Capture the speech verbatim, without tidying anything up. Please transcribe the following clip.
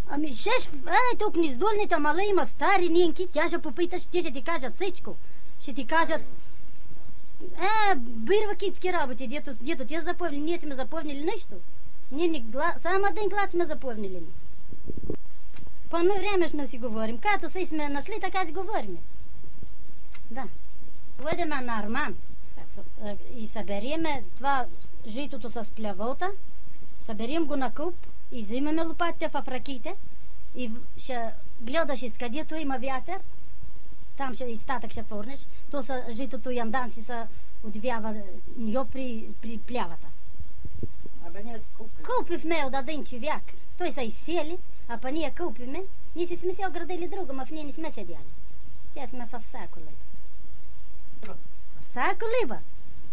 Ами шеш, е, тук ни издолните мала има стари нинки, тя ще попиташ, те ще ти кажат всичко. Ще ти кажат, е, бирва китски работи, дето, дето те запомнили, ние сме запомнили нещо. Ние ни гла... само един глас сме запомнили. Пано време ще си говорим, като се сме нашли, така си говорим. Да. Отидеме на Арман и събериме това житото с плявота, съберим го на куп и взимаме лопатите в ръките и ще гледаш изкъдето има вятър, там ще изтатък ще форнеш, то са житото яндан си се отвява ньо при, при плявата. Абе ние купим. Купихме от един човек, той са изсели, а па ние купиме, ние си сме се оградили друго, ма в ние не сме седяли. Тя сме в всяко либа. Всяко либа.